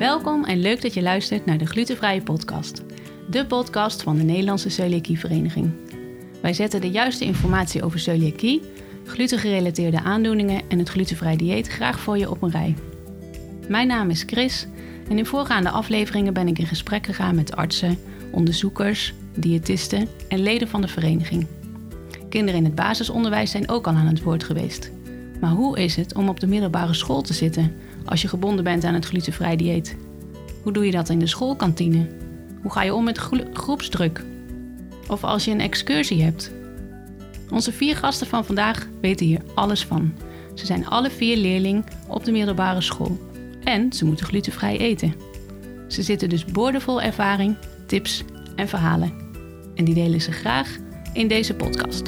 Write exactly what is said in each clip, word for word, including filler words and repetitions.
Welkom en leuk dat je luistert naar de Glutenvrije Podcast. De podcast van de Nederlandse Celiakievereniging. Wij zetten de juiste informatie over celiakie, glutengerelateerde aandoeningen en het glutenvrij dieet graag voor je op een rij. Mijn naam is Chris en in voorgaande afleveringen ben ik in gesprek gegaan met artsen, onderzoekers, diëtisten en leden van de vereniging. Kinderen in het basisonderwijs zijn ook al aan het woord geweest. Maar hoe is het om op de middelbare school te zitten als je gebonden bent aan het glutenvrij dieet? Hoe doe je dat in de schoolkantine? Hoe ga je om met gro- groepsdruk? Of als je een excursie hebt? Onze vier gasten van vandaag weten hier alles van. Ze zijn alle vier leerling op de middelbare school. En ze moeten glutenvrij eten. Ze zitten dus boordevol ervaring, tips en verhalen. En die delen ze graag in deze podcast.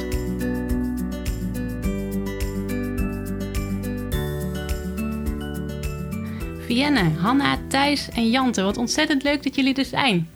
Vienne, Hanna, Thijs en Jante. Wat ontzettend leuk dat jullie er zijn.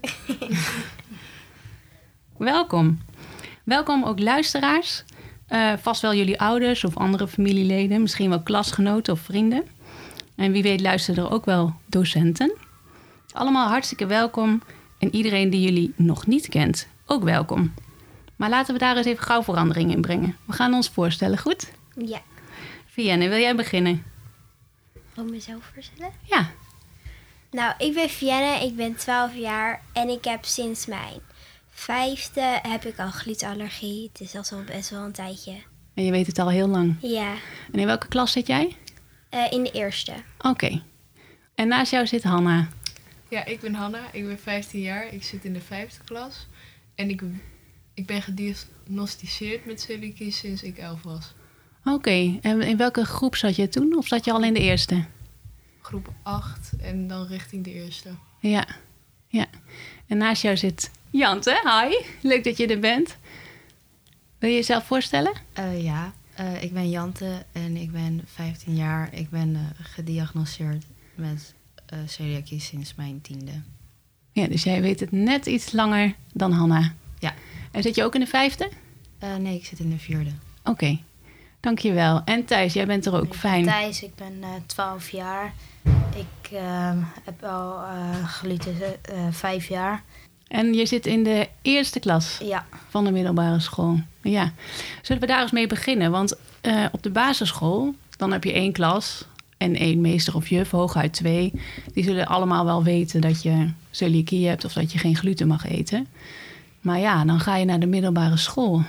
Welkom. Welkom ook luisteraars. Uh, vast wel jullie ouders of andere familieleden. Misschien wel klasgenoten of vrienden. En wie weet luisteren er ook wel docenten. Allemaal hartstikke welkom. En iedereen die jullie nog niet kent, ook welkom. Maar laten we daar eens even gauw verandering in brengen. We gaan ons voorstellen, goed? Ja. Vienne, wil jij beginnen? Wil ik mezelf voorstellen? Ja. Nou, ik ben Vienne, ik ben twaalf jaar en ik heb sinds mijn vijfde heb ik al glutenallergie. Het is al best wel een tijdje. En je weet het al heel lang. Ja. En in welke klas zit jij? Uh, in de eerste. Oké. Okay. En naast jou zit Hanna. Ja, ik ben Hanna. Ik ben vijftien jaar. Ik zit in de vijfde klas. En ik, ik ben gediagnosticeerd met celiakie sinds ik elf was. Oké. Okay. En in welke groep zat je toen? Of zat je al in de eerste? Groep acht en dan richting de eerste. Ja. Ja. En naast jou zit Jante. Hi. Leuk dat je er bent. Wil je jezelf voorstellen? Uh, ja. Uh, ik ben Jante en ik ben vijftien jaar. Ik ben uh, gediagnosticeerd met uh, celiakie sinds mijn tiende. Ja, dus jij weet het net iets langer dan Hanna. Ja. En zit je ook in de vijfde? Uh, nee, ik zit in de vierde. Oké, okay. Dankjewel. En Thijs, jij bent er ook. Ik Fijn. ben Thijs, ik ben uh, twaalf jaar. Ik uh, heb al uh, gluten uh, vijf jaar. En je zit in de eerste klas ja. van de middelbare school. Ja. Zullen we daar eens mee beginnen? Want uh, op de basisschool, dan heb je één klas en één meester of juf, hooguit twee. Die zullen allemaal wel weten dat je celiakie hebt of dat je geen gluten mag eten. Maar ja, dan ga je naar de middelbare school.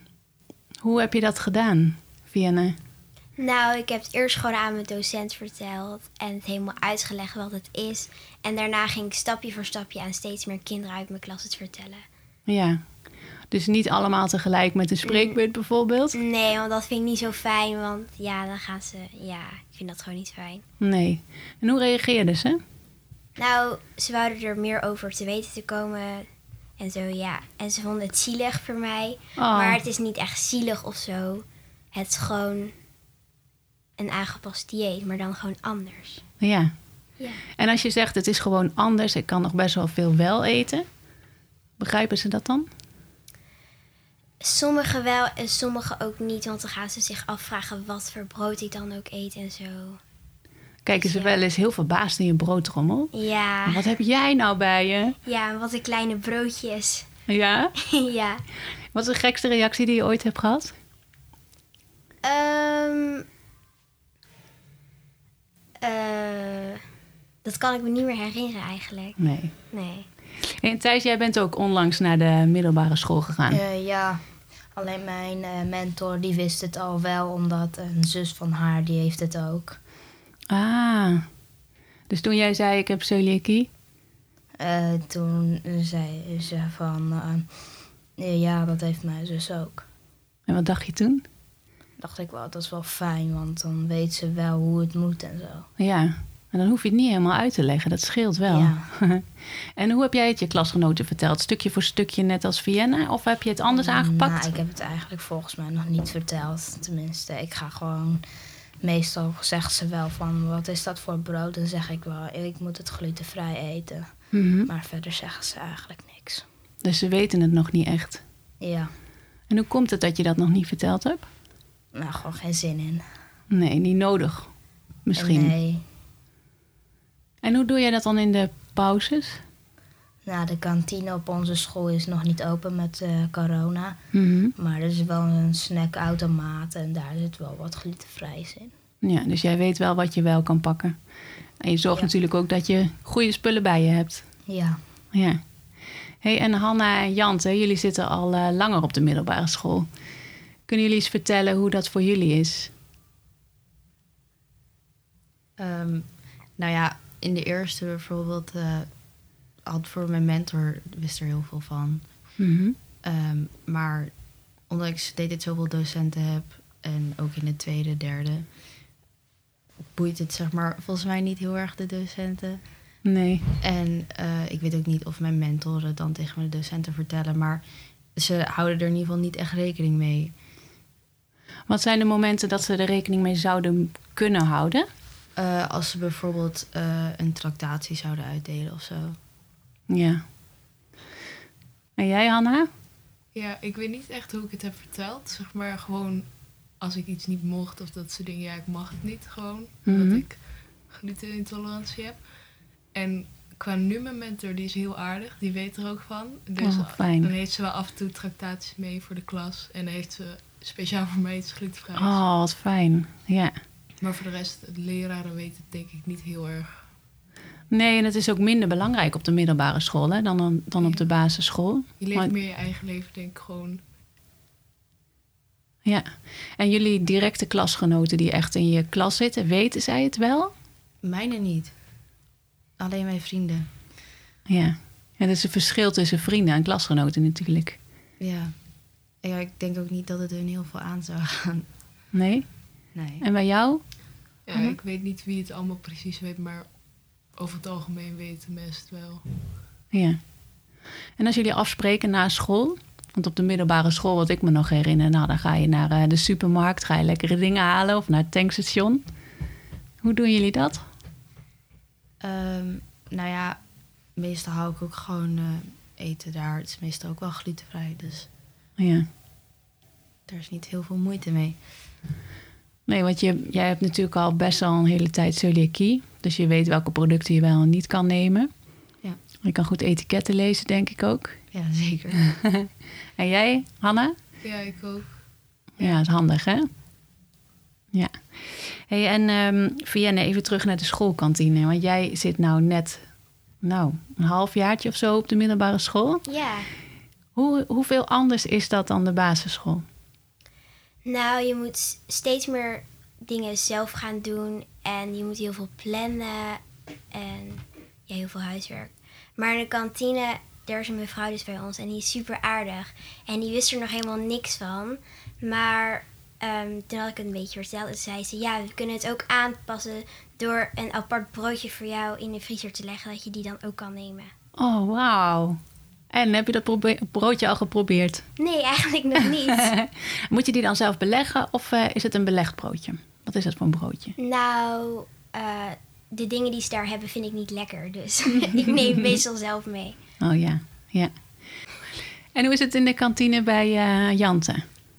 Hoe heb je dat gedaan, Vienne? Nou, ik heb het eerst gewoon aan mijn docent verteld en het helemaal uitgelegd wat het is. En daarna ging ik stapje voor stapje aan steeds meer kinderen uit mijn klas het vertellen. Ja, dus niet allemaal tegelijk met een spreekbeurt bijvoorbeeld? Nee, want dat vind ik niet zo fijn, want ja, dan gaan ze... Ja, ik vind dat gewoon niet fijn. Nee. En hoe reageerden ze? Nou, ze wouden er meer over te weten te komen en zo, ja. En ze vonden het zielig voor mij, oh. Maar het is niet echt zielig of zo. Het is gewoon een aangepast dieet, maar dan gewoon anders. Ja. Ja. En als je zegt het is gewoon anders, ik kan nog best wel veel wel eten. Begrijpen ze dat dan? Sommigen wel en sommigen ook niet, want dan gaan ze zich afvragen wat voor brood ik dan ook eet en zo. Kijken ze ja. wel eens heel verbaasd in je broodtrommel? Ja. Wat heb jij nou bij je? Ja, wat een kleine broodjes. Ja? Ja. Wat is de gekste reactie die je ooit hebt gehad? Um, uh, dat kan ik me niet meer herinneren eigenlijk. Nee. Nee. En Thijs, jij bent ook onlangs naar de middelbare school gegaan. Uh, ja, alleen mijn uh, mentor die wist het al wel, omdat een zus van haar die heeft het ook. Ah, dus toen jij zei ik heb celiakie? Uh, toen zei ze van, uh, ja, dat heeft mijn zus ook. En wat dacht je toen? Dacht ik wel, dat is wel fijn, want dan weet ze wel hoe het moet en zo. Ja, en dan hoef je het niet helemaal uit te leggen, dat scheelt wel. Ja. En hoe heb jij het je klasgenoten verteld? Stukje voor stukje net als Vienne? Of heb je het anders aangepakt? Nou, ik heb het eigenlijk volgens mij nog niet verteld. Tenminste, ik ga gewoon... Meestal zegt ze wel van, wat is dat voor brood? Dan zeg ik wel, ik moet het glutenvrij eten. Mm-hmm. Maar verder zeggen ze eigenlijk niks. Dus ze weten het nog niet echt? Ja. En hoe komt het dat je dat nog niet verteld hebt? Nou, gewoon geen zin in. Nee, niet nodig. Misschien. Nee. En hoe doe jij dat dan in de pauzes? Nou, de kantine op onze school is nog niet open met uh, corona. Mm-hmm. Maar er is wel een snackautomaat en daar zit wel wat glutenvrijs in. Ja, dus jij weet wel wat je wel kan pakken. En je zorgt Ja. natuurlijk ook dat je goede spullen bij je hebt. Ja. Ja. Hey, en Hanna en Jante, jullie zitten al uh, langer op de middelbare school. Kunnen jullie eens vertellen hoe dat voor jullie is? Um, nou ja, in de eerste bijvoorbeeld uh, had voor mijn mentor wist er heel veel van. Mm-hmm. Um, maar omdat ik steeds dit zoveel docenten heb en ook in de tweede, derde, boeit het zeg maar volgens mij niet heel erg de docenten. Nee. En uh, ik weet ook niet of mijn mentoren dan tegen mijn docenten vertellen, maar ze houden er in ieder geval niet echt rekening mee. Wat zijn de momenten dat ze er rekening mee zouden kunnen houden? Uh, als ze bijvoorbeeld uh, een tractatie zouden uitdelen of zo. Ja. En jij, Hanna? Ja, ik weet niet echt hoe ik het heb verteld. Zeg maar gewoon als ik iets niet mocht of dat soort dingen. Ja, ik mag het niet gewoon. Mhm. Omdat ik glutenintolerantie heb. En qua nu mijn mentor, die is heel aardig. Die weet er ook van. Dus Oh, fijn. dan heeft ze wel af en toe tractaties mee voor de klas. En dan heeft ze speciaal voor mij iets glutenvrij. Oh, wat fijn. Ja. Maar voor de rest, de leraren weten het denk ik niet heel erg. Nee, en het is ook minder belangrijk op de middelbare school hè, dan, dan op de basisschool. Je leeft Maar- meer je eigen leven, denk ik gewoon. Ja. En jullie directe klasgenoten die echt in je klas zitten, weten zij het wel? Mijne niet. Alleen mijn vrienden. Ja. En dat is een verschil tussen vrienden en klasgenoten natuurlijk. Ja. Ja, ik denk ook niet dat het hun heel veel aan zou gaan. Nee? Nee. En bij jou? Ja, Mhm. ik weet niet wie het allemaal precies weet, maar over het algemeen weten mensen het wel. Ja. En als jullie afspreken na school, want op de middelbare school, wat ik me nog herinner, nou, dan ga je naar eh, de supermarkt, ga je lekkere dingen halen of naar het tankstation. Hoe doen jullie dat? Um, nou ja, meestal hou ik ook gewoon uh, eten daar. Het is meestal ook wel glutenvrij, dus Ja. daar is niet heel veel moeite mee. Nee, want je, jij hebt natuurlijk al best wel een hele tijd celiakie. Dus je weet welke producten je wel en niet kan nemen. Ja. Je kan goed etiketten lezen, denk ik ook. Ja, zeker. En jij, Hanna? Ja, ik ook. Ja, dat is handig, hè? Ja. Hey, en um, Vienne, even terug naar de schoolkantine. Want jij zit nou net, nou, een halfjaartje of zo op de middelbare school. Ja. Hoe, hoeveel anders is dat dan de basisschool? Nou, je moet s- steeds meer dingen zelf gaan doen. En je moet heel veel plannen. En ja, heel veel huiswerk. Maar in de kantine, daar is een mevrouw dus bij ons. En die is super aardig. En die wist er nog helemaal niks van. Maar ehm, toen had ik het een beetje verteld. En zei ze, ja, we kunnen het ook aanpassen door een apart broodje voor jou in de vriezer te leggen. Dat je die dan ook kan nemen. Oh, wauw. En heb je dat probe- broodje al geprobeerd? Nee, eigenlijk nog niet. Moet je die dan zelf beleggen of uh, is het een belegd broodje? Wat is dat voor een broodje? Nou, uh, de dingen die ze daar hebben vind ik niet lekker. Dus ik neem meestal zelf mee. Oh ja, ja. En hoe is het in de kantine bij uh, Jante?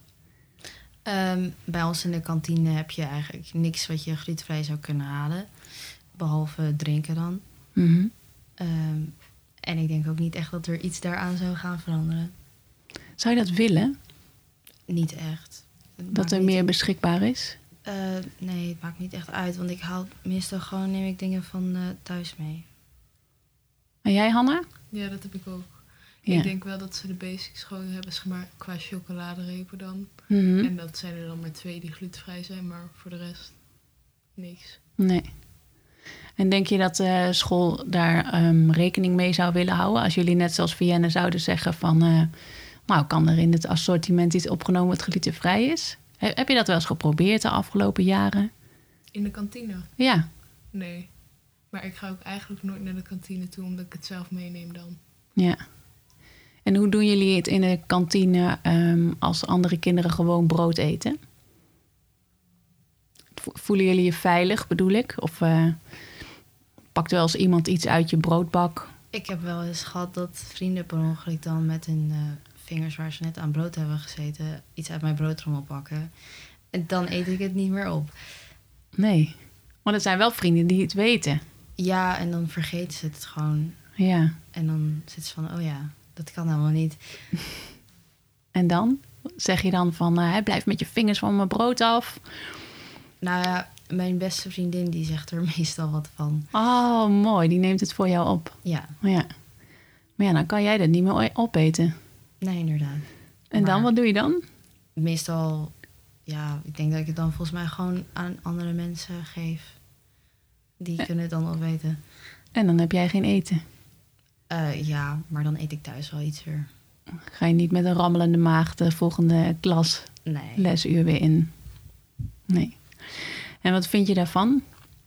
Um, bij ons in de kantine heb je eigenlijk niks wat je glutenvrij zou kunnen halen. Behalve drinken dan. Mm-hmm. Um, en ik denk ook niet echt dat er iets daaraan zou gaan veranderen. Zou je dat willen? Niet echt. Het Dat maakt er niet- meer beschikbaar is? Uh, nee, het maakt niet echt uit. Want ik haal meestal gewoon, neem ik dingen van uh, thuis mee. En jij, Hanna? Ja, dat heb ik ook. Ja. Ik denk wel dat ze de basics gewoon hebben, zeg maar, qua chocoladerepen dan. Mhm. En dat zijn er dan maar twee die glutenvrij zijn, maar voor de rest niks. Nee. En denk je dat de school daar um, rekening mee zou willen houden? Als jullie net zoals Vienne zouden zeggen van... Uh, nou, kan er in het assortiment iets opgenomen wat glutenvrij is? He- heb je dat wel eens geprobeerd de afgelopen jaren? In de kantine? Ja. Nee. Maar ik ga ook eigenlijk nooit naar de kantine toe, omdat ik het zelf meeneem dan. Ja. En hoe doen jullie het in de kantine um, als andere kinderen gewoon brood eten? Vo- Voelen jullie je veilig, bedoel ik? Of uh, pakt wel eens iemand iets uit je broodbak? Ik heb wel eens gehad dat vrienden per ongeluk dan met hun uh, vingers waar ze net aan brood hebben gezeten... iets uit mijn broodtrommel pakken. En dan eet ik het niet meer op. Nee. Maar er zijn wel vrienden die het weten. Ja, en dan vergeet ze het gewoon. Ja. En dan zit ze van, oh ja, dat kan helemaal niet. En dan? Zeg je dan van, uh, blijf met je vingers van mijn brood af? Nou ja, mijn beste vriendin die zegt er meestal wat van. Oh, mooi. Die neemt het voor jou op. Ja. Ja. Maar ja, dan kan jij dat niet meer opeten. Nee, inderdaad. En Maar dan, wat doe je dan? Meestal, ja, ik denk dat ik het dan volgens mij gewoon aan andere mensen geef. Die Eh. kunnen het dan opeten. En dan heb jij geen eten. Uh, ja, maar dan eet ik thuis wel iets weer. Ga je niet met een rammelende maag de volgende klas Nee. lesuur weer in? Nee. En wat vind je daarvan?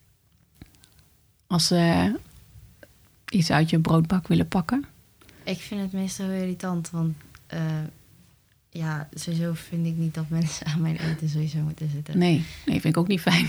Als ze iets uit je broodbak willen pakken? Ik vind het meestal heel irritant, want uh, ja, sowieso vind ik niet dat mensen aan mijn eten sowieso moeten zitten. Nee, nee, vind ik ook niet fijn.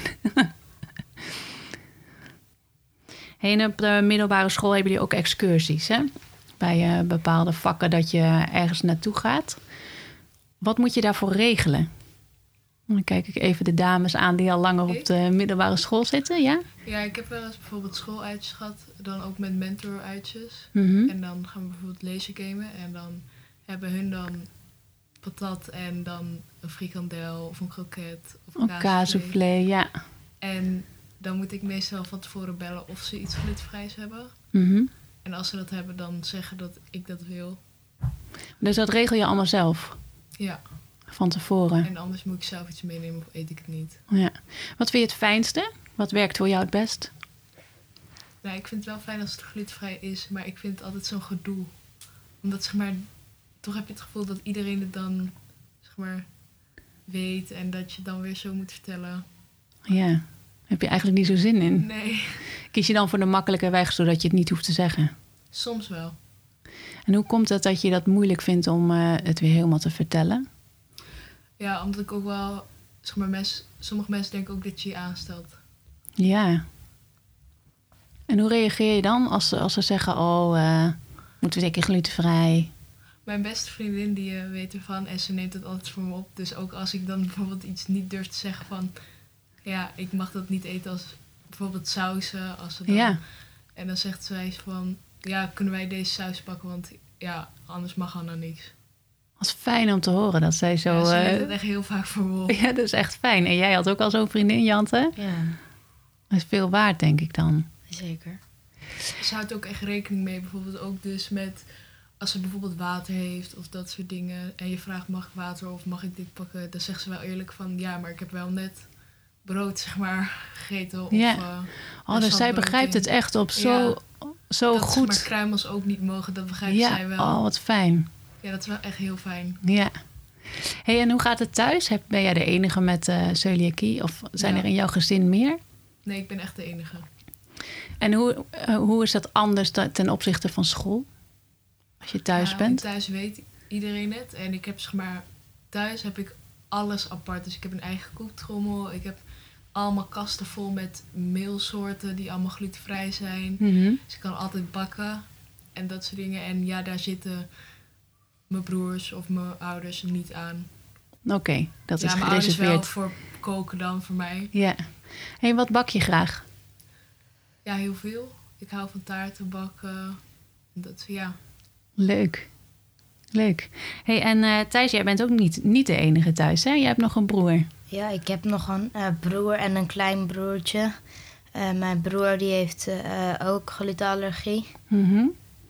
Hey, en op de middelbare school hebben jullie ook excursies, hè? Bij uh, bepaalde vakken dat je ergens naartoe gaat. Wat moet je daarvoor regelen? Dan kijk ik even de dames aan die al langer op de middelbare school zitten, ja? Ja, ik heb wel eens bijvoorbeeld schooluitjes gehad. Dan ook met mentoruitjes. Mm-hmm. En dan gaan we bijvoorbeeld lezen gamen. En dan hebben hun dan patat en dan een frikandel of een kroket of een Een kaassoufflé, ja. En dan moet ik meestal van tevoren bellen of ze iets glutenvrijs hebben. Mm-hmm. En als ze dat hebben, dan zeggen dat ik dat wil. Dus dat regel je allemaal zelf? Ja. Van tevoren? En anders moet ik zelf iets meenemen of eet ik het niet. Ja. Wat vind je het fijnste? Wat werkt voor jou het best? Nou, ik vind het wel fijn als het glutenvrij is, maar ik vind het altijd zo'n gedoe. Omdat, zeg maar, toch heb je het gevoel dat iedereen het dan, zeg maar, weet en dat je dan weer zo moet vertellen. Ja. Heb je eigenlijk niet zo zin in? Nee, Kies je dan voor de makkelijke weg, zodat je het niet hoeft te zeggen? soms wel. En hoe komt het dat je dat moeilijk vindt om uh, het weer helemaal te vertellen? Ja, omdat ik ook wel, zeg maar, mes, sommige mensen denken ook dat je je aanstelt. Ja. En hoe reageer je dan als, ze- als ze zeggen, oh, uh, moeten we zeker glutenvrij? Mijn beste vriendin, die uh, weet ervan en ze neemt het altijd voor me op. Dus ook als ik dan bijvoorbeeld iets niet durf te zeggen van, ja, ik mag dat niet eten als bijvoorbeeld sausen. Als ze dan, Ja. En dan zegt zij van, ja, kunnen wij deze saus pakken, want ja, anders mag Anna niks. Dat is fijn om te horen dat zij zo... Ja, ze uh, neemt het echt heel vaak voor me op. ja, dat is echt fijn. En jij had ook al zo'n vriendin, Jante? Ja, Dat is veel waard, denk ik dan. zeker. Ze houdt ook echt rekening mee, bijvoorbeeld ook dus met als ze bijvoorbeeld water heeft of dat soort dingen. En je vraagt, mag ik water of mag ik dit pakken? Dan zegt ze wel eerlijk van, ja, maar ik heb wel net brood, zeg maar, gegeten. Of, Ja. uh, Oh, er dus zat zij brood begrijpt in. het echt op zo, Ja. zo dat, goed. Maar kruimels ook niet mogen, dat begrijpt Ja, zij wel. oh, wat fijn. Ja, dat is wel echt heel fijn. Ja. Hey, en hoe gaat het thuis? Heb- Ben jij de enige met uh, celiakie? Of zijn Ja. er in jouw gezin meer? Nee, ik ben echt de enige. En hoe, uh, hoe is dat anders da- ten opzichte van school? Als je thuis Ja, bent? Thuis weet iedereen het. En ik heb, zeg maar, thuis heb ik alles apart. Dus ik heb een eigen koektrommel. Ik heb allemaal kasten vol met meelsoorten die allemaal glutenvrij zijn. Mhm. Dus ik kan altijd bakken en dat soort dingen. En ja, daar zitten mijn broers of mijn ouders niet aan. Oké, dat ja, is mijn ouders wel gereserveerd. voor koken dan voor mij. Ja. Hey, wat bak je graag? Ja, heel veel. Ik hou van taarten bakken. Dat, ja. Leuk. Leuk. Hey, en uh, Thijs, jij bent ook niet, niet de enige thuis, hè? Jij hebt nog een broer. Ja, ik heb nog een uh, broer en een klein broertje. Uh, mijn broer die heeft uh, ook glutenallergie. Mhm.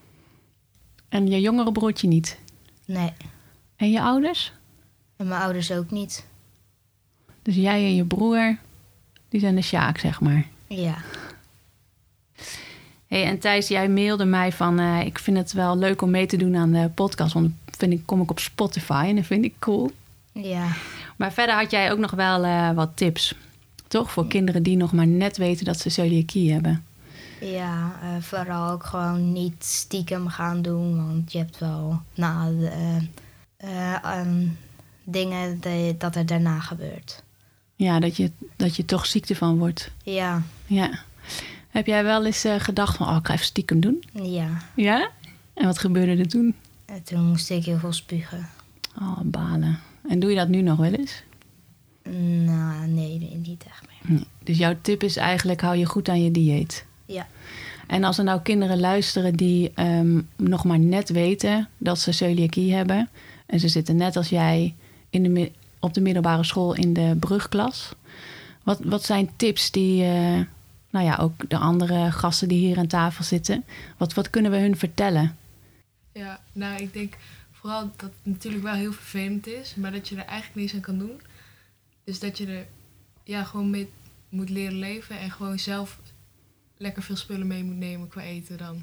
En je jongere broertje niet. Nee, En je ouders? en mijn ouders ook niet. Dus jij en je broer, die zijn de Sjaak, zeg maar. Ja, Hey, en Thijs, jij mailde mij van... Uh, ik vind het wel leuk om mee te doen aan de podcast. Want dan vind ik, kom ik op Spotify en dat vind ik cool. ja, Maar verder had jij ook nog wel uh, wat tips. Toch? Voor kinderen die nog maar net weten dat ze celiakie hebben. ja. Uh, vooral ook gewoon niet stiekem gaan doen. Want je hebt wel na de, uh, uh, um, dingen de, dat er daarna gebeurt. Ja, dat je, dat je toch ziek ervan wordt. Ja, Ja. Heb jij wel eens uh, gedacht van... oh, ik ga even stiekem doen? ja. Ja? En wat gebeurde er toen? En toen moest ik heel veel spugen. Oh, balen. En doe je dat nu nog wel eens? Nou, nee, nee, niet echt meer. Nee. Dus jouw tip is eigenlijk... hou je goed aan je dieet. Ja. En als er nou kinderen luisteren die um, nog maar net weten dat ze celiakie hebben. En ze zitten net als jij in de, op de middelbare school in de brugklas. Wat, wat zijn tips die, uh, nou ja, ook de andere gasten die hier aan tafel zitten. Wat, wat kunnen we hun vertellen? Ja, nou ik denk vooral dat het natuurlijk wel heel vervelend is. Maar dat je er eigenlijk niets aan kan doen. Dus dat je er ja, gewoon mee moet leren leven. En gewoon zelf lekker veel spullen mee moet nemen qua eten dan.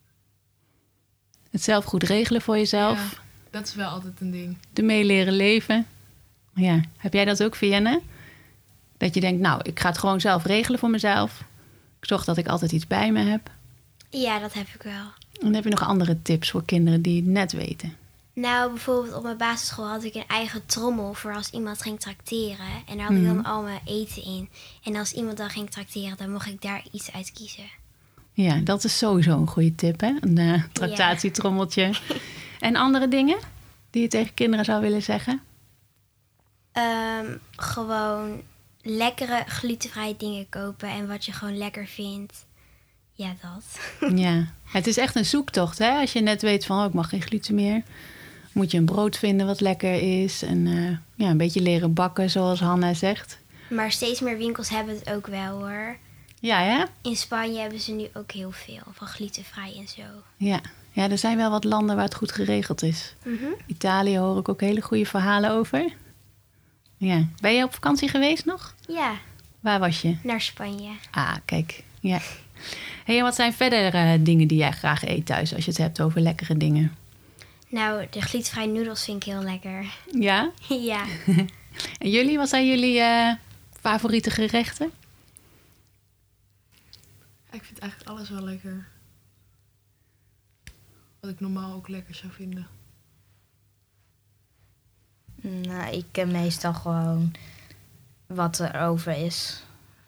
Het zelf goed regelen voor jezelf. Ja, dat is wel altijd een ding. Ermee leren leven. Ja, heb jij dat ook, Vienne? Dat je denkt, nou, ik ga het gewoon zelf regelen voor mezelf. Ik zorg dat ik altijd iets bij me heb. Ja, dat heb ik wel. En dan heb je nog andere tips voor kinderen die het net weten. Nou, bijvoorbeeld op mijn basisschool had ik een eigen trommel voor als iemand ging trakteren. En daar had ik Mhm. dan al mijn eten in. En als iemand dan ging trakteren, dan mocht ik daar iets uit kiezen. Ja, dat is sowieso een goede tip, hè? Een uh, tractatietrommeltje. En andere dingen die je tegen kinderen zou willen zeggen? Um, gewoon lekkere glutenvrije dingen kopen en wat je gewoon lekker vindt. Ja, dat. Ja, het is echt een zoektocht, hè? Als je net weet van, oh, ik mag geen gluten meer. Moet je een brood vinden wat lekker is. En uh, ja, een beetje leren bakken, zoals Hanna zegt. Maar steeds meer winkels hebben het ook wel, hoor. Ja, hè? In Spanje hebben ze nu ook heel veel van glutenvrij en zo. Ja. Ja, er zijn wel wat landen waar het goed geregeld is. Mm-hmm. Italië hoor ik ook hele goede verhalen over. Ja. Ben je op vakantie geweest nog? Ja, Waar was je? naar Spanje. Ah, kijk. Ja. Hey, en wat zijn verder uh, dingen die jij graag eet thuis als je het hebt over lekkere dingen? Nou, de glutenvrije noedels vind ik heel lekker. Ja? Ja. En jullie, wat zijn jullie uh, favoriete gerechten? Ik vind eigenlijk alles wel lekker. Wat ik normaal ook lekker zou vinden. Nou, ik ken meestal gewoon wat er over is.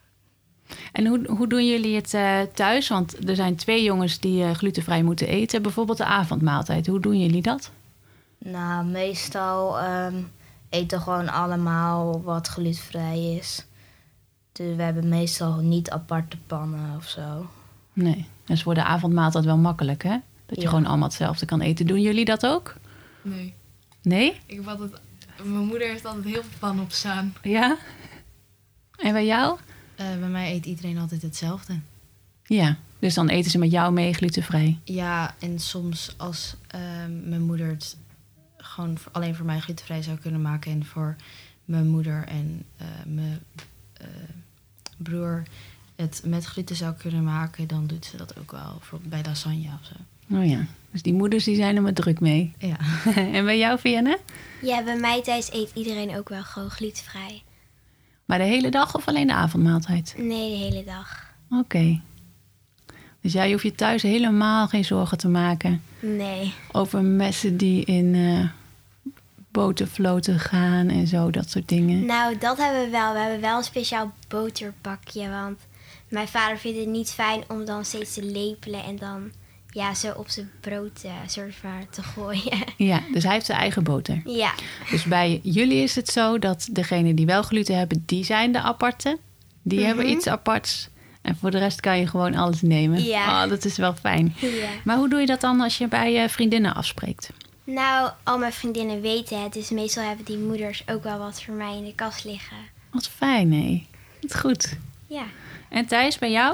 En hoe, hoe doen jullie het uh, thuis? Want er zijn twee jongens die uh, glutenvrij moeten eten. Bijvoorbeeld de avondmaaltijd. Hoe doen jullie dat? Nou, meestal um, eten gewoon allemaal wat glutenvrij is. Dus we hebben meestal niet aparte pannen of zo. Nee, dus voor de avondmaaltijd wel makkelijk, hè? Dat je Ja. gewoon allemaal hetzelfde kan eten. Doen jullie dat ook? Nee. Nee? Ik heb altijd, mijn moeder heeft altijd heel veel pannen op staan. Ja? En bij jou? Uh, bij mij eet iedereen altijd hetzelfde. Ja, dus dan eten ze met jou mee glutenvrij. Ja, en soms als uh, mijn moeder het gewoon voor, alleen voor mij glutenvrij zou kunnen maken... en voor mijn moeder en uh, mijn uh, broer het met gluten zou kunnen maken... dan doet ze dat ook wel voor, bij lasagne of zo. Oh ja, dus die moeders die zijn er maar druk mee. Ja. En bij jou, Vienne? Ja, bij mij thuis eet iedereen ook wel gewoon glutenvrij. Maar de hele dag of alleen de avondmaaltijd? Nee, de hele dag. Oké. Okay. Dus jij hoeft je thuis helemaal geen zorgen te maken Nee. over messen die in uh, botervloten gaan en zo, dat soort dingen. Nou, dat hebben we wel. We hebben wel een speciaal boterpakje, want mijn vader vindt het niet fijn om dan steeds te lepelen en dan ja, zo op zijn brood uh, soort van te gooien. Ja, dus hij heeft zijn eigen boter. Ja. Dus bij jullie is het zo dat degenen die wel gluten hebben, die zijn de aparte. Die Mm-hmm. hebben iets aparts. En voor de rest kan je gewoon alles nemen. Ja. Oh, dat is wel fijn. Ja. Maar hoe doe je dat dan als je bij je vriendinnen afspreekt? Nou, al mijn vriendinnen weten het, dus meestal hebben die moeders ook wel wat voor mij in de kast liggen. Wat fijn, hé. Wat goed. Ja. En Thijs, bij jou?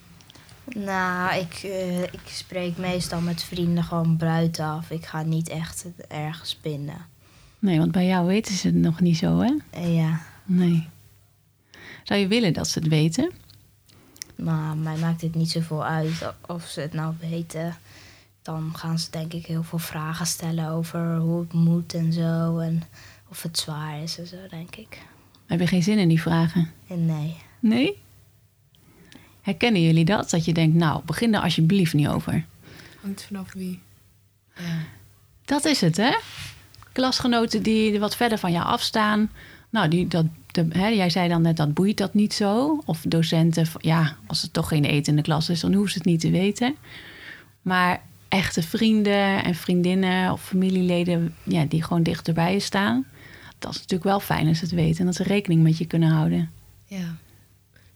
Nou, ik, uh, ik spreek meestal met vrienden gewoon buitenaf. Ik ga niet echt ergens binnen. Nee, want bij jou weten ze het nog niet zo, hè? Uh, ja, Nee. Zou je willen dat ze het weten? maar mij maakt het niet zoveel uit of ze het nou weten. Dan gaan ze denk ik heel veel vragen stellen over hoe het moet en zo. En of het zwaar is en zo, denk ik. Heb je geen zin in die vragen? En nee. Nee? Herkennen jullie dat? Dat je denkt, nou, begin er alsjeblieft niet over. Hangt vanaf wie. Ja. Dat is het, hè? Klasgenoten die wat verder van jou afstaan. Nou, die, dat, de, hè, jij zei dan net, dat boeit dat niet zo. Of docenten, ja, als er toch geen eten in de klas is, dan hoeven ze het niet te weten. Maar echte vrienden en vriendinnen of familieleden, ja, die gewoon dichterbij je staan. Dat is natuurlijk wel fijn als ze het weten en dat ze rekening met je kunnen houden. Ja.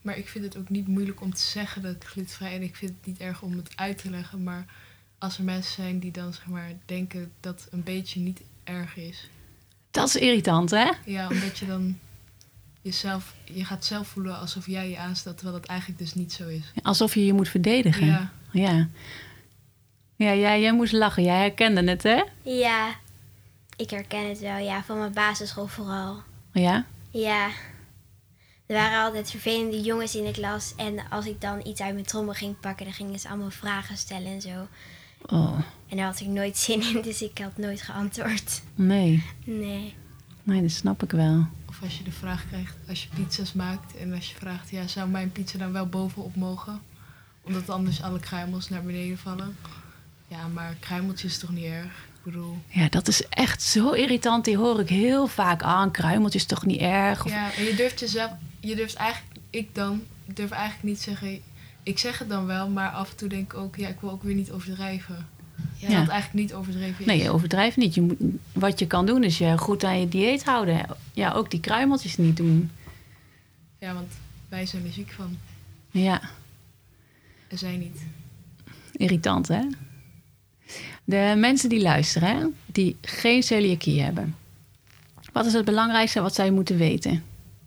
Maar ik vind het ook niet moeilijk om te zeggen dat ik glutenvrij... en ik vind het niet erg om het uit te leggen. Maar als er mensen zijn die dan zeg maar denken dat een beetje niet erg is. Dat is irritant, hè? Ja, omdat je dan jezelf... Je gaat zelf voelen alsof jij je aanstelt, terwijl dat eigenlijk dus niet zo is. Alsof je je moet verdedigen. Ja, Ja, ja jij, jij moest lachen. Jij herkende het, hè? Ja, ik herken het wel. Ja, van mijn basisschool vooral. Ja? Ja. Er waren altijd vervelende jongens in de klas. En als ik dan iets uit mijn trommel ging pakken, dan gingen ze allemaal vragen stellen en zo. Oh, En daar had ik nooit zin in, dus ik had nooit geantwoord. nee. Nee. Nee, dat snap ik wel. of als je de vraag krijgt, als je pizza's maakt... en als je vraagt, ja, zou mijn pizza dan wel bovenop mogen? Omdat anders alle kruimels naar beneden vallen. Ja, maar kruimeltjes is toch niet erg? Ik bedoel... Ja, dat is echt zo irritant. Die hoor ik heel vaak aan. Kruimeltje is toch niet erg? Of... Ja, en je durft jezelf... Je durft eigenlijk... Ik dan... Ik durf eigenlijk niet zeggen... Ik zeg het dan wel, maar af en toe denk ik ook... Ja, ik wil ook weer niet overdrijven. Ja, Ja. dat het eigenlijk niet overdreven is. Nee, je overdrijft niet. Je moet, wat je kan doen is je goed aan je dieet houden. Ja, ook die kruimeltjes niet doen. Ja, want wij zijn er ziek van. Ja, En zij niet. irritant, hè? De mensen die luisteren, hè, die geen celiakie hebben. Wat is het belangrijkste wat zij moeten weten?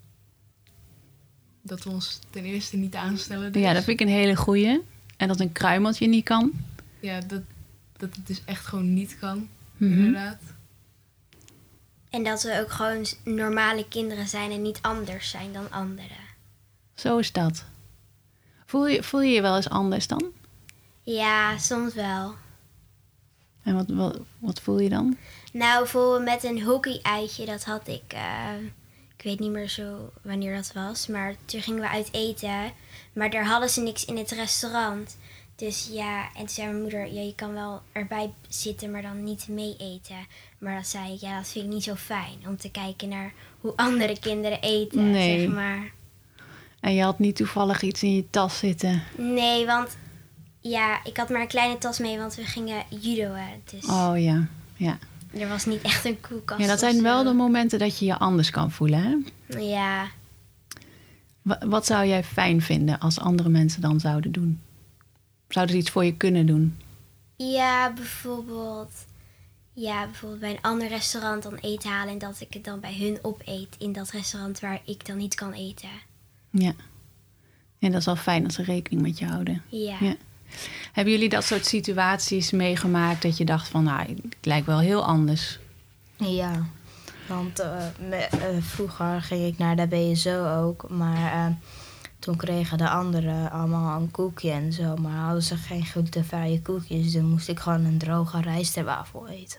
Dat we ons ten eerste niet aanstellen. Dus. Ja, dat vind ik een hele goeie. En dat een kruimeltje niet kan. Ja, dat, dat het dus echt gewoon niet kan. Mhm. Inderdaad. En dat we ook gewoon s- normale kinderen zijn en niet anders zijn dan anderen. Zo is dat. Voel je voel je, je wel eens anders dan? Ja, soms wel. En wat, wat, wat voel je dan? Nou, bijvoorbeeld met een hockey-eitje, dat had ik... eh, ik weet niet meer zo wanneer dat was. Maar toen gingen we uit eten. Maar daar hadden ze niks in het restaurant. Dus ja, en toen zei mijn moeder... Ja, je kan wel erbij zitten, maar dan niet mee eten. Maar dat zei ik, ja, dat vind ik niet zo fijn. Om te kijken naar hoe andere kinderen eten, Nee. zeg maar. En je had niet toevallig iets in je tas zitten. Nee, want... Ja, ik had maar een kleine tas mee, want we gingen judoën. Dus Oh ja, ja. er was niet echt een koelkast. Ja, dat of zijn zo. wel de momenten dat je je anders kan voelen, hè? Ja, Wa- Wat zou jij fijn vinden als andere mensen dan zouden doen? Zouden ze iets voor je kunnen doen? ja, bijvoorbeeld... Ja, bijvoorbeeld bij een ander restaurant dan eten halen... en dat ik het dan bij hun opeet in dat restaurant waar ik dan niet kan eten. Ja. En dat is wel fijn als ze rekening met je houden. Ja. Ja. Hebben jullie dat soort situaties meegemaakt dat je dacht van... nou, het lijkt wel heel anders? Ja, want eh, me- eh, vroeger ging ik naar de B S O ook, maar eh, toen kregen de anderen allemaal een koekje en zo. Maar hadden ze geen glutenvrije koekjes, dan moest ik gewoon een droge rijstwafel eten.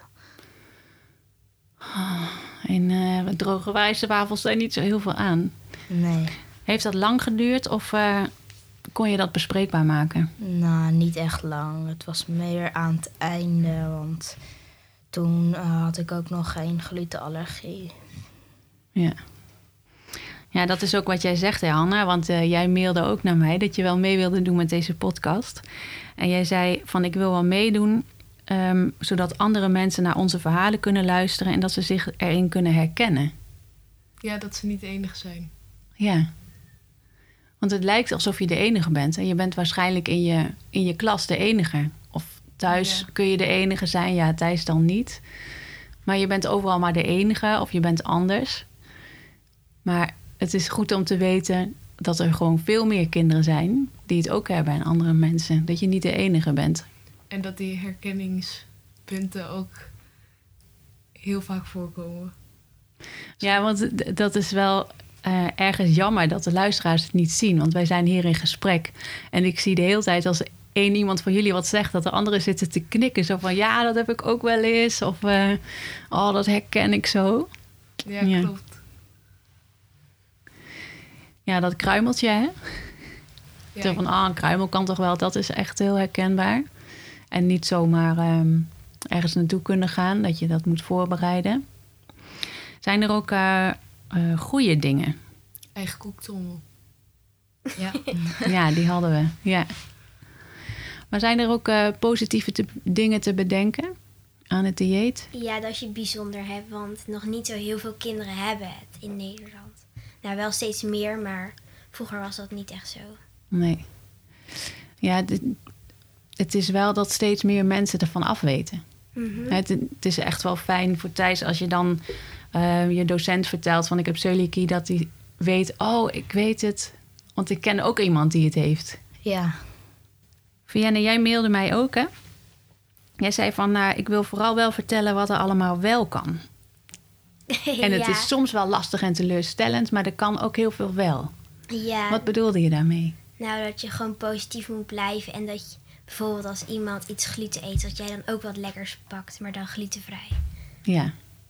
En eh droge wijzewafels zijn niet zo heel veel aan. Nee, Heeft dat lang geduurd of eh, kon je dat bespreekbaar maken? nou, niet echt lang. Het was meer aan het einde, want toen eh, had ik ook nog geen glutenallergie. Ja. Ja, dat is ook wat jij zegt, hè, Hanna. Want eh, jij mailde ook naar mij dat je wel mee wilde doen met deze podcast. En jij zei van ik wil wel meedoen... ehm, zodat andere mensen naar onze verhalen kunnen luisteren... en dat ze zich erin kunnen herkennen. Ja, dat ze niet de enige zijn. Ja. Want het lijkt alsof je de enige bent. En je bent waarschijnlijk in je, in je klas de enige. Of thuis Ja. kun je de enige zijn. Ja, thuis dan niet. Maar je bent overal maar de enige. Of je bent anders. Maar het is goed om te weten dat er gewoon veel meer kinderen zijn... die het ook hebben en andere mensen. Dat je niet de enige bent. En dat die herkenningspunten ook heel vaak voorkomen. Ja, want d- dat is wel eh, ergens jammer dat de luisteraars het niet zien. Want wij zijn hier in gesprek. En ik zie de hele tijd als één iemand van jullie wat zegt... dat de anderen zitten te knikken. Zo van, ja, dat heb ik ook wel eens. Of, eh, oh, dat herken ik zo. Ja, Ja. klopt. Ja, dat kruimeltje, hè? Ja, Zo van, ah, een kruimel kan toch wel. Dat is echt heel herkenbaar. En niet zomaar ehm, ergens naartoe kunnen gaan. Dat je dat moet voorbereiden. Zijn er ook eh eh, goede dingen? eigen koektrommel. Ja. Ja, die hadden we. Ja. Maar zijn er ook eh, positieve te- dingen te bedenken aan het dieet? Ja, dat je het bijzonder hebt, want nog niet zo heel veel kinderen hebben het in Nederland. Nou, wel steeds meer, maar Vroeger was dat niet echt zo. Nee. Ja, dit, het is wel dat steeds meer mensen ervan afweten. Mhm. Het, het is echt wel fijn voor Thijs als je dan uh, je docent vertelt van ik heb celiakie, dat hij weet, oh, ik weet het. Want ik ken ook iemand die het heeft. Ja. Vianne, jij mailde mij ook, hè? Jij zei van, nou, ik wil vooral wel vertellen wat er allemaal wel kan. En het ja. is soms wel lastig en teleurstellend, maar er kan ook heel veel wel. Ja. Wat bedoelde je daarmee? Nou, dat je gewoon positief moet blijven. En dat je bijvoorbeeld als iemand iets gluten eet, dat jij dan ook wat lekkers pakt, maar dan glutenvrij. Ja.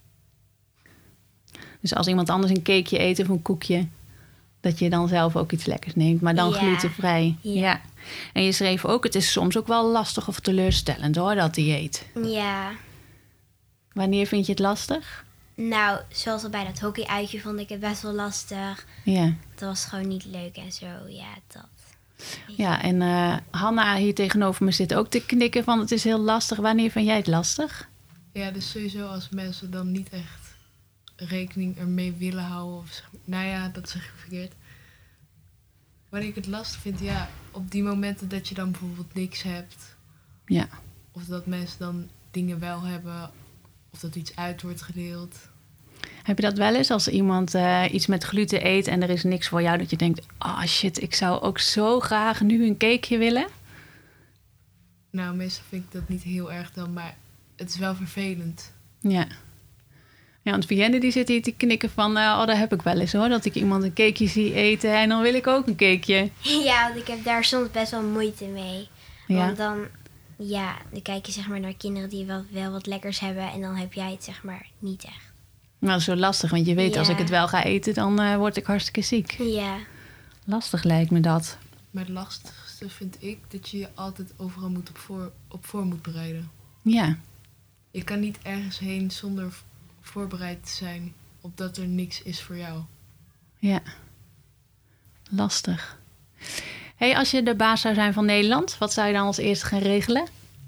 Dus als iemand anders een cakeje eet of een koekje, dat je dan zelf ook iets lekkers neemt, maar dan Ja. glutenvrij. Ja. Ja. En je schreef ook, het is soms ook wel lastig of teleurstellend hoor, dat dieet. Ja. Wanneer vind je het lastig? Nou, zoals al bij dat hockey-uitje vond ik het best wel lastig. Ja. Het was gewoon niet leuk en zo. Ja, dat. Ja, en uh, Hanna hier tegenover me zit ook te knikken van het is heel lastig. Wanneer vind jij het lastig? Ja, dus sowieso als mensen dan niet echt rekening ermee willen houden. Of zeg, nou ja, dat zeg ik verkeerd. Wanneer ik het lastig vind, ja, op die momenten dat je dan bijvoorbeeld niks hebt. Ja. Of dat mensen dan dingen wel hebben. Of dat iets uit wordt gedeeld. Heb je dat wel eens als iemand uh, iets met gluten eet en er is niks voor jou, dat je denkt, oh shit, ik zou ook zo graag nu een cakeje willen? Nou, meestal vind ik dat niet heel erg dan, maar het is wel vervelend. Ja. Ja, want Vianne die zit hier te knikken van, uh, oh, dat heb ik wel eens hoor, dat ik iemand een cakeje zie eten en dan wil ik ook een cakeje. Ja, want ik heb daar soms best wel moeite mee. Ja. Want dan, ja, dan kijk je zeg maar naar kinderen die wel, wel wat lekkers hebben en dan heb jij het zeg maar niet echt. Nou, dat is zo lastig, want je weet, Ja. als ik het wel ga eten, dan uh, word ik hartstikke ziek. Ja. Lastig lijkt me dat. Maar het lastigste vind ik dat je je altijd overal moet op, voor, op voor moet bereiden. Ja. Je kan niet ergens heen zonder v- voorbereid te zijn op dat er niks is voor jou. Ja. Lastig. Hey, als je de baas zou zijn van Nederland, wat zou je dan als eerste gaan regelen?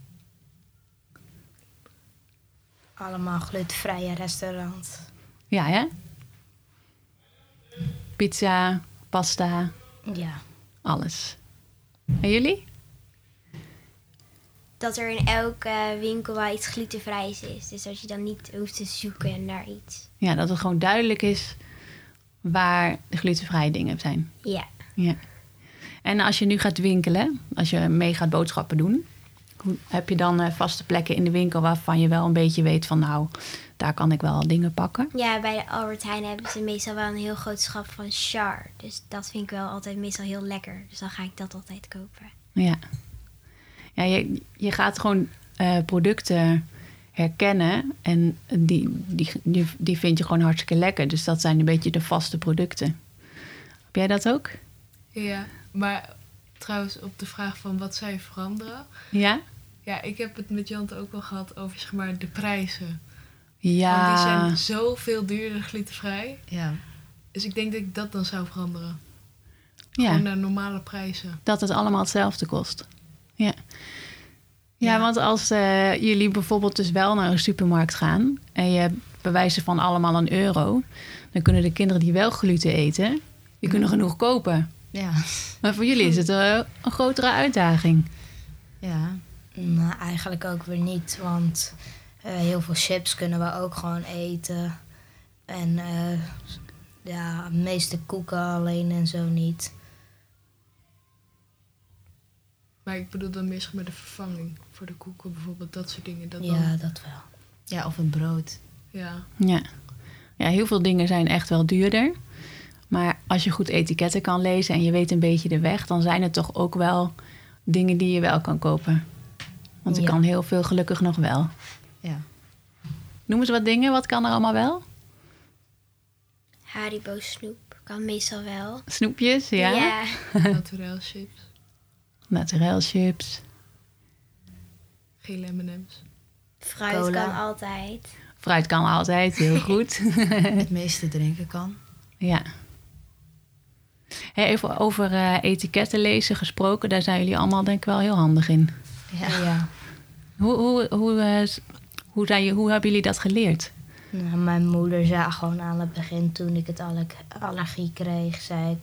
Allemaal glutenvrije restaurants. Ja, hè? Pizza, pasta, Ja. alles. En jullie? Dat er in elke winkel wel iets glutenvrijs is. Dus dat je dan niet hoeft te zoeken naar iets. Ja, dat het gewoon duidelijk is waar de glutenvrije dingen zijn. Ja. Ja. En als je nu gaat winkelen, als je mee gaat boodschappen doen, hoe, heb je dan uh, vaste plekken in de winkel waarvan je wel een beetje weet van nou, daar kan ik wel dingen pakken? Ja, bij de Albert Heijn hebben ze meestal wel een heel groot schap van Char. Dus dat vind ik wel altijd meestal heel lekker. Dus dan ga ik dat altijd kopen. Ja. Ja, je, je gaat gewoon uh, producten herkennen en die, die, die, die vind je gewoon hartstikke lekker. Dus dat zijn een beetje de vaste producten. Heb jij dat ook? Ja, maar trouwens op de vraag van wat zou je veranderen? Ja? Ja, ik heb het met Jante ook wel gehad over zeg maar de prijzen. Ja. Want die zijn zoveel duurder glutenvrij. Ja. Dus ik denk dat ik dat dan zou veranderen. Ja. Gewoon naar normale prijzen. Dat het allemaal hetzelfde kost. Ja. Ja, Ja. want als uh, jullie bijvoorbeeld dus wel naar een supermarkt gaan en je bewijzen van allemaal een euro, dan kunnen de kinderen die wel gluten eten, die kunnen genoeg kopen. Ja. Maar voor jullie is het uh, een grotere uitdaging. Ja. Nou, eigenlijk ook weer niet, want uh, heel veel chips kunnen we ook gewoon eten. En uh, ja, de meeste koeken alleen en zo niet. Maar ik bedoel dan meer zeg maar de vervanging voor de koeken bijvoorbeeld, dat soort dingen. Dat Ja, dan, dat wel. Ja, of het brood. ja. Ja. Ja, heel veel dingen zijn echt wel duurder. Maar als je goed etiketten kan lezen en je weet een beetje de weg, dan zijn het toch ook wel dingen die je wel kan kopen. Want er Ja. kan heel veel gelukkig nog wel. Ja. Noem eens wat dingen, wat kan er allemaal wel? Haribo snoep kan meestal wel. Snoepjes, ja. Ja. Naturel chips, Naturel chips. gele M en M's. Fruit Cola. kan altijd. Fruit kan altijd, heel goed. Het meeste drinken kan. Ja. Hey, even over uh, etiketten lezen gesproken. Daar zijn jullie allemaal denk ik wel heel handig in. Ja. Ja. Hoe, hoe, hoe, uh, hoe, zijn je, hoe hebben jullie dat geleerd? Nou, mijn moeder zei gewoon aan het begin, toen ik het alle- allergie kreeg, zei ik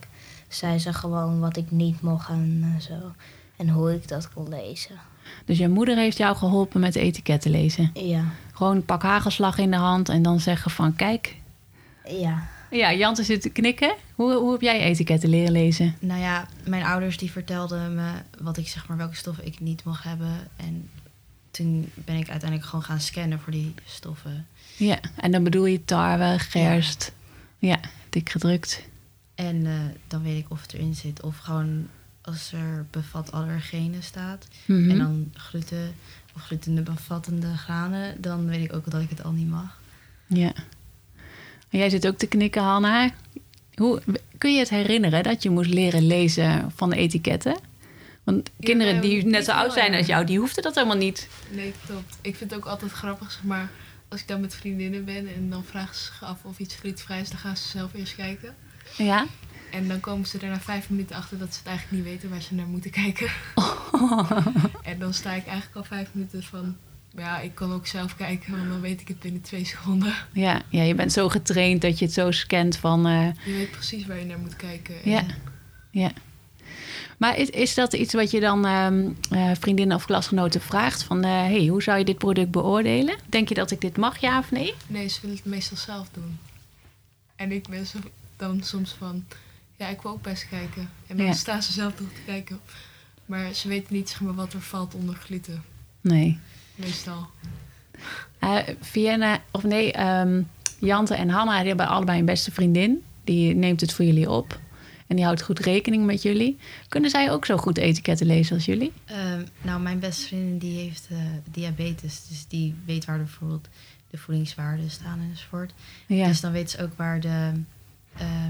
zei ze gewoon wat ik niet mocht en eh, zo. En hoe ik dat kon lezen. Dus je moeder heeft jou geholpen met etiketten lezen? Ja, Gewoon pak hagelslag in de hand en dan zeggen van kijk. ja. Ja, Jante zit te knikken. Hoe, hoe heb jij etiketten leren lezen? Nou ja, mijn ouders die vertelden me wat ik zeg maar welke stoffen ik niet mocht hebben. En toen ben ik uiteindelijk gewoon gaan scannen voor die stoffen. Ja, en dan bedoel je tarwe, gerst. Ja, dik gedrukt. En eh, dan weet ik of het erin zit. Of gewoon als er bevat allergenen staat. Mhm. En dan gluten of gluten bevattende granen. Dan weet ik ook dat ik het al niet mag. Ja. En jij zit ook te knikken, Hanna. Hoe, kun je het herinneren dat je moest leren lezen van de etiketten? Want Ja, kinderen die ik net zo wel, oud zijn ja. als jou, die hoefden dat helemaal niet. Nee, klopt. Ik vind het ook altijd grappig, zeg maar, als ik dan met vriendinnen ben en dan vragen ze zich af of iets glutenvrij is, dan gaan ze zelf eerst kijken. Ja? En dan komen ze er na vijf minuten achter dat ze het eigenlijk niet weten waar ze naar moeten kijken. En dan sta ik eigenlijk al vijf minuten van, ja, ik kan ook zelf kijken, want dan weet ik het binnen twee seconden. Ja, ja, je bent zo getraind dat je het zo scant van... eh, Je weet precies waar je naar moet kijken. En Ja, ja. Maar is, is dat iets wat je dan ehm, eh, vriendinnen of klasgenoten vraagt? Van, eh, hey, hoe zou je dit product beoordelen? Denk je dat ik dit mag, ja of nee? Nee, ze willen het meestal zelf doen. En ik ben zo, dan soms van, ja, ik wil ook best kijken. En dan Ja. staan ze zelf toch te kijken. Maar ze weten niet, zeg maar, wat er valt onder gluten. Nee. Meestal. Uh, Vienna, of nee, ehm, Jante en Hanna, die hebben allebei een beste vriendin. Die neemt het voor jullie op. En die houdt goed rekening met jullie. Kunnen zij ook zo goed etiketten lezen als jullie? Ehm, nou, mijn beste vriendin die heeft eh, diabetes. Dus die weet waar de, bijvoorbeeld de voedingswaarden staan enzovoort. Ja, Dus dan weet ze ook waar de ehm,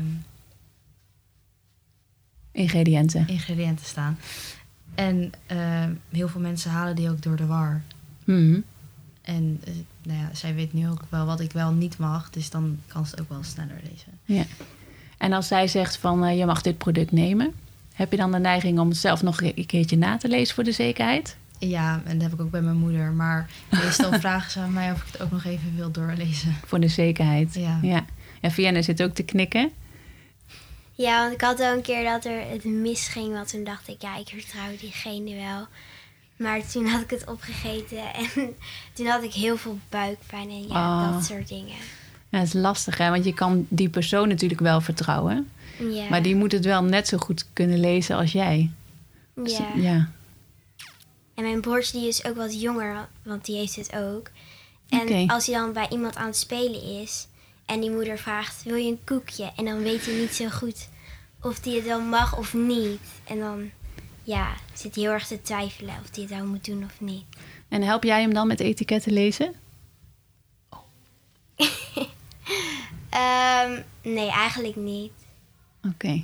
ingrediënten. ingrediënten staan. En ehm, heel veel mensen halen die ook door de war. Mhm. En eh, nou ja, zij weet nu ook wel wat ik wel niet mag. Dus dan kan ze het ook wel sneller lezen. Ja. En als zij zegt van, eh, je mag dit product nemen... heb je dan de neiging om het zelf nog een keertje na te lezen voor de zekerheid? Ja, en dat heb ik ook bij mijn moeder. Maar meestal vragen ze aan mij of ik het ook nog even wil doorlezen. Voor de zekerheid. Ja. Ja. En Vienna zit ook te knikken. Ja, want ik had al een keer dat er het misging. Want toen dacht ik, ja, ik vertrouw diegene wel. Maar toen had ik het opgegeten en toen had ik heel veel buikpijn en ja, Oh. dat soort dingen. Ja, dat is lastig, hè? Want je kan die persoon natuurlijk wel vertrouwen. Ja. Maar die moet het wel net zo goed kunnen lezen als jij. Dus, ja. ja. En mijn broertje die is ook wat jonger, want die heeft het ook. En Oké. als hij dan bij iemand aan het spelen is en die moeder vraagt, wil je een koekje? En dan weet hij niet zo goed of hij het dan mag of niet. En dan ja, zit hij heel erg te twijfelen of hij het dan moet doen of niet. En help jij hem dan met etiketten lezen? Ehm, nee, eigenlijk niet. Oké.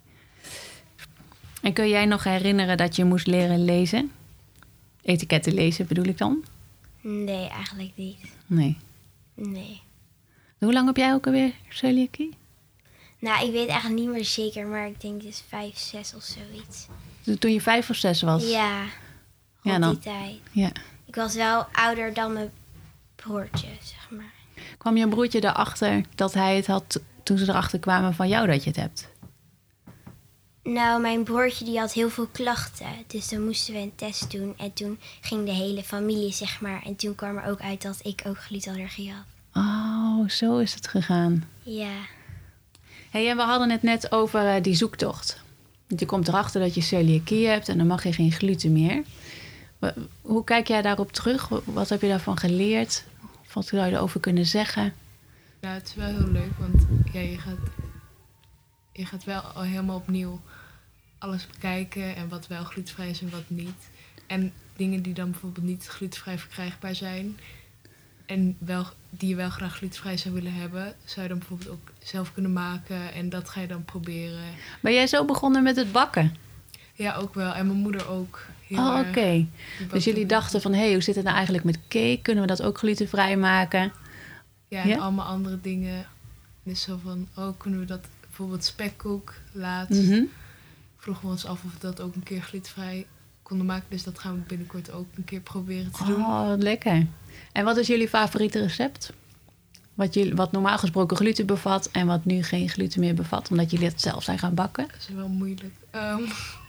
En kun jij nog herinneren dat je moest leren lezen? Etiketten lezen bedoel ik dan? Nee, eigenlijk niet. Nee. Nee. Hoe lang heb jij ook alweer celiakie? Nou, ik weet eigenlijk niet meer zeker, maar ik denk dus vijf, zes of zoiets. Dus toen je vijf of zes was? Ja, rond Ja, dan- die tijd. Ja. Ik was wel ouder dan mijn broertje, zeg maar. Kwam je broertje erachter dat hij het had toen ze erachter kwamen van jou dat je het hebt? Nou, mijn broertje die had heel veel klachten. Dus dan moesten we een test doen. En toen ging de hele familie, zeg maar. En toen kwam er ook uit dat ik ook glutenallergie had. Oh, zo is het gegaan. Ja. Hey, en we hadden het net over eh, die zoektocht. Want je komt erachter dat je celiakie hebt en dan mag je geen gluten meer. Wa- Hoe kijk jij daarop terug? Wa- Wat heb je daarvan geleerd? Wat zou je erover kunnen zeggen? Ja, het is wel heel leuk, want ja, je, gaat, je gaat wel al helemaal opnieuw alles bekijken en wat wel glutenvrij is en wat niet. En dingen die dan bijvoorbeeld niet glutenvrij verkrijgbaar zijn en wel, die je wel graag glutenvrij zou willen hebben, zou je dan bijvoorbeeld ook zelf kunnen maken en dat ga je dan proberen. Ben jij zo begonnen met het bakken? Ja, ook wel. En mijn moeder ook. Heel Oh, erg. oké. Die Dus bakte jullie wel. dachten van, hé, hey, hoe zit het nou eigenlijk met cake? Kunnen we dat ook glutenvrij maken? Ja, en Ja? allemaal andere dingen. Dus zo van, oh, kunnen we dat bijvoorbeeld spekkoek laatst. Mhm. Vroegen we ons af of we dat ook een keer glutenvrij konden maken. Dus dat gaan we binnenkort ook een keer proberen te doen. Oh, wat lekker. En wat is jullie favoriete recept? Wat, jullie, wat normaal gesproken gluten bevat en wat nu geen gluten meer bevat, omdat jullie het zelf zijn gaan bakken? Dat is wel moeilijk. Um,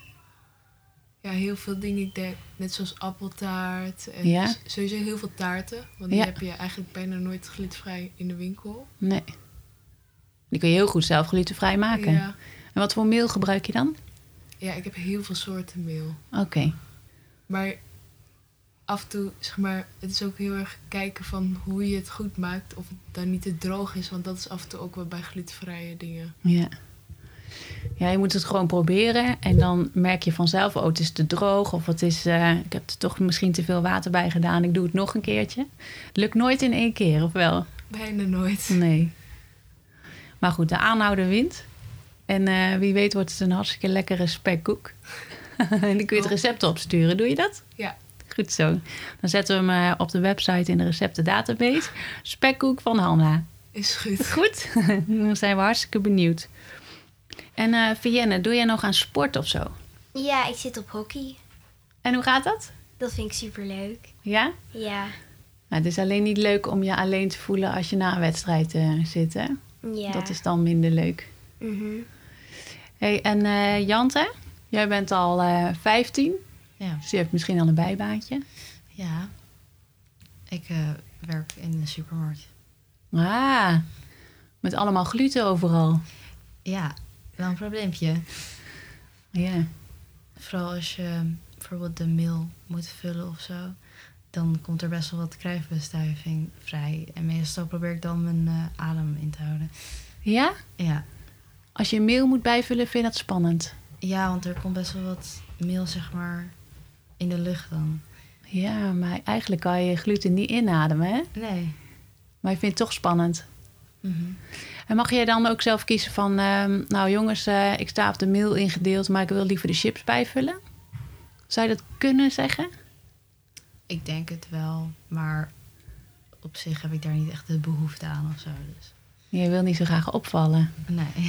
ja, heel veel dingen. Ik denk, net zoals appeltaart. En Ja. s- sowieso heel veel taarten. Want Ja. die heb je eigenlijk bijna nooit glutenvrij in de winkel. Nee. Die kun je heel goed zelf glutenvrij maken. Ja. En wat voor meel gebruik je dan? Ja, ik heb heel veel soorten meel. Oké. Maar af en toe, zeg maar, het is ook heel erg kijken van hoe je het goed maakt. Of het dan niet te droog is. Want dat is af en toe ook wel bij glutenvrije dingen. Ja. Ja, je moet het gewoon proberen. En dan merk je vanzelf, oh, het is te droog. Of het is, eh, ik heb er toch misschien te veel water bij gedaan. Ik doe het nog een keertje. Het lukt nooit in één keer, of wel? Bijna nooit. Nee. Maar goed, de aanhouder wint. En eh, wie weet wordt het een hartstikke lekkere spekkoek. En dan kun je het recept opsturen. Doe je dat? Ja. Goed zo. Dan zetten we hem eh, op de website in de receptendatabase. Spekkoek van Hanna. Is goed. Goed? Dan zijn we hartstikke benieuwd. En eh Vienne, doe jij nog aan sport of zo? Ja, ik zit op hockey. En hoe gaat dat? Dat vind ik superleuk. Ja? Ja. Nou, het is alleen niet leuk om je alleen te voelen als je na een wedstrijd eh, zit, hè? Ja. Dat is dan minder leuk. Mhm. Hey, en eh Jante, jij bent al eh vijftien. Ja. Dus je hebt misschien al een bijbaantje. Ja. Ik eh, werk in de supermarkt. Ah, met allemaal gluten overal. Ja, wel een probleempje. Ja. Vooral als je bijvoorbeeld de mail moet vullen of zo. Dan komt er best wel wat kruisbestuiving vrij. En meestal probeer ik dan mijn eh, adem in te houden. Ja? Ja. Als je een mail moet bijvullen, vind je dat spannend? Ja, want er komt best wel wat meel, zeg maar, in de lucht dan. Ja, maar eigenlijk kan je gluten niet inademen, hè? Nee. Maar je vindt het toch spannend. Mhm. En mag jij dan ook zelf kiezen van... ehm, nou jongens, eh, ik sta op de mail ingedeeld... maar ik wil liever de chips bijvullen? Zou je dat kunnen zeggen? Ik denk het wel, maar op zich heb ik daar niet echt de behoefte aan of zo. Dus. Je wil niet zo graag opvallen. Nee.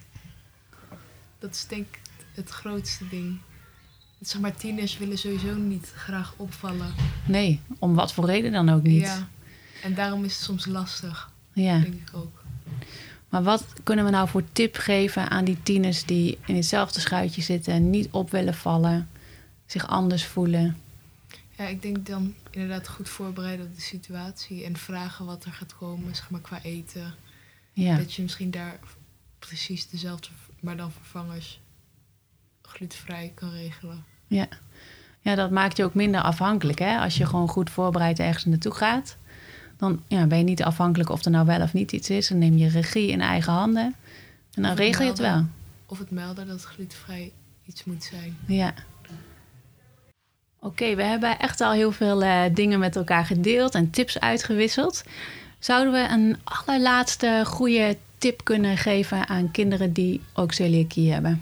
Dat is denk ik het grootste ding. Dat, zeg maar, tieners willen sowieso niet graag opvallen. Nee, om wat voor reden dan ook niet. Ja. En daarom is het soms lastig, Ja. denk ik ook. Maar wat kunnen we nou voor tip geven aan die tieners... die in hetzelfde schuitje zitten en niet op willen vallen... zich anders voelen? Ja, ik denk dan inderdaad goed voorbereiden op de situatie. En vragen wat er gaat komen, zeg maar, qua eten. Ja, Dat je misschien daar precies dezelfde, maar dan vervangers glutenvrij kan regelen. ja. ja, dat maakt je ook minder afhankelijk. Hè? Als je gewoon goed voorbereid ergens naartoe gaat... dan ja, ben je niet afhankelijk of er nou wel of niet iets is. Dan neem je regie in eigen handen. En dan Of het regel je het wel. melden. Of het melden dat het glutenvrij iets moet zijn. Ja. Oké, we hebben echt al heel veel eh, dingen met elkaar gedeeld en tips uitgewisseld. Zouden we een allerlaatste goede tip kunnen geven aan kinderen die ook celiakie hebben?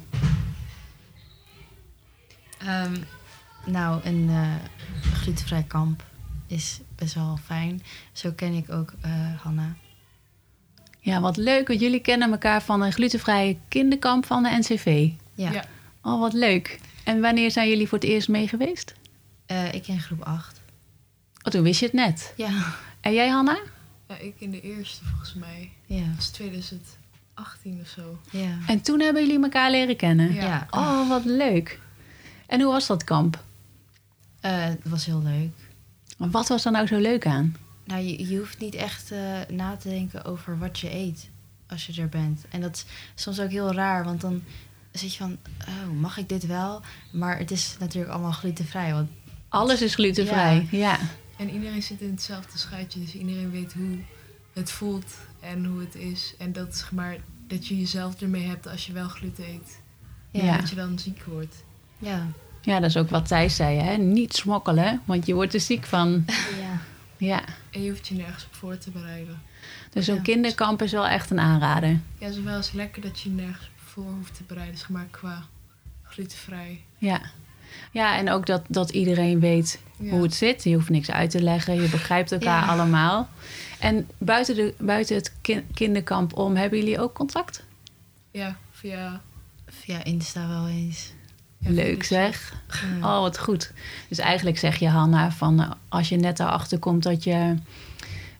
Ehm, nou, een eh, glutenvrij kamp is best wel fijn. Zo ken ik ook eh, Hanna. Ja, wat leuk, want jullie kennen elkaar van een glutenvrije kinderkamp van de N C V. Ja. Ja. Oh, wat leuk. En wanneer zijn jullie voor het eerst mee geweest? Eh, ik in groep acht. Oh, toen wist je het net. Ja. En jij, Hanna? Ja, ik in de eerste volgens mij. Ja. Dat is twintig achttien of zo. Ja. En toen hebben jullie elkaar leren kennen? Ja. Ja. Oh, wat leuk. En hoe was dat kamp? Eh, het was heel leuk. Wat was er nou zo leuk aan? Nou, je, je hoeft niet echt eh, na te denken over wat je eet als je er bent. En dat is soms ook heel raar, want dan zit je van, oh, mag ik dit wel? Maar het is natuurlijk allemaal glutenvrij. Want Alles is glutenvrij, ja. En iedereen zit in hetzelfde schuitje, dus iedereen weet hoe het voelt en hoe het is. En dat is maar dat je jezelf ermee hebt als je wel gluten eet. ja, Ja. Dat je dan ziek wordt. ja. Ja, dat is ook wat Thijs zei, hè? Niet smokkelen, want je wordt er ziek van. Ja. Ja, En je hoeft je nergens op voor te bereiden. dus zo'n Ja. kinderkamp is wel echt een aanrader. Ja, zowel is lekker dat je je nergens op voor hoeft te bereiden, zeg maar qua glutenvrij. Ja, ja en ook dat, dat iedereen weet Ja. hoe het zit. Je hoeft niks uit te leggen, je begrijpt elkaar Ja. allemaal. En buiten, de, buiten het kin- kinderkamp om, hebben jullie ook contact? Ja, via... Via Insta wel eens. ja, Leuk via de zeg. Ja. Oh, wat goed. Dus eigenlijk zeg je, Hanna, van eh, als je net erachter komt dat je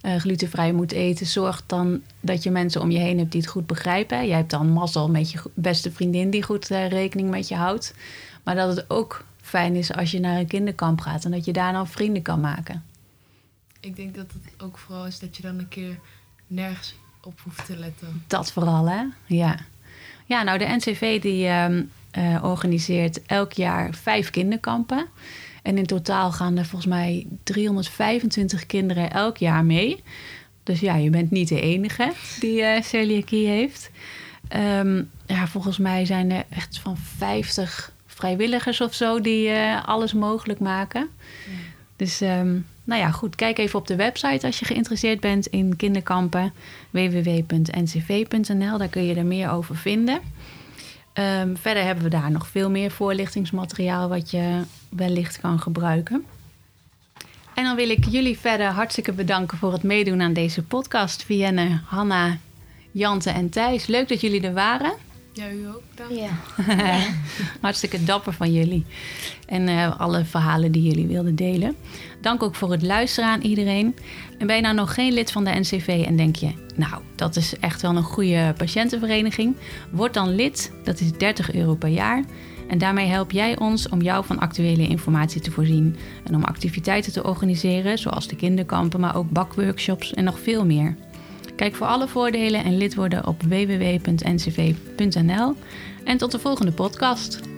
uh, glutenvrij moet eten, zorg dan dat je mensen om je heen hebt die het goed begrijpen. Jij hebt dan mazzel met je beste vriendin die goed uh, rekening met je houdt. Maar dat het ook fijn is als je naar een kinderkamp gaat en dat je daar dan vrienden kan maken. Ik denk dat het ook vooral is dat je dan een keer nergens op hoeft te letten. Dat vooral, hè? Ja. Ja, nou, de N C V die um, uh, organiseert elk jaar vijf kinderkampen. En in totaal gaan er volgens mij driehonderdvijfentwintig kinderen elk jaar mee. Dus ja, je bent niet de enige die uh, celiakie heeft. Um, ja, volgens mij zijn er echt van vijftig vrijwilligers of zo die uh, alles mogelijk maken. Ja. Dus um, nou ja, goed. Kijk even op de website als je geïnteresseerd bent in kinderkampen. w w w punt n c v punt n l. Daar kun je er meer over vinden. Um, verder hebben we daar nog veel meer voorlichtingsmateriaal wat je wellicht kan gebruiken. En dan wil ik jullie verder hartstikke bedanken voor het meedoen aan deze podcast. Vienne, Hanna, Jante en Thijs. Leuk dat jullie er waren. Ja, u ook. Dank. Ja. Hartstikke dapper van jullie. En uh, alle verhalen die jullie wilden delen. Dank ook voor het luisteren aan iedereen. En ben je nou nog geen lid van de N C V en denk je, nou, dat is echt wel een goede patiëntenvereniging. Word dan lid, dat is dertig euro per jaar. En daarmee help jij ons om jou van actuele informatie te voorzien. En om activiteiten te organiseren, zoals de kinderkampen, maar ook bakworkshops en nog veel meer. Kijk voor alle voordelen en lid worden op w w w punt n c v punt n l. En tot de volgende podcast.